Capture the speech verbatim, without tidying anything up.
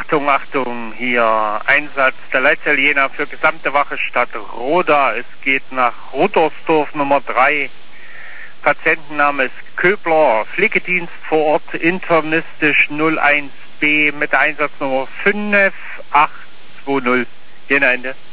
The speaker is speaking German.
Achtung, Achtung, hier Einsatz der Leitsirener für gesamte Wache Stadt Roda. Es geht nach Rudolfsdorf Nummer drei. Patientenname ist Köbler, Pflegedienst vor Ort internistisch null eins B mit der Einsatznummer fünf acht zwei null. Hier Ende.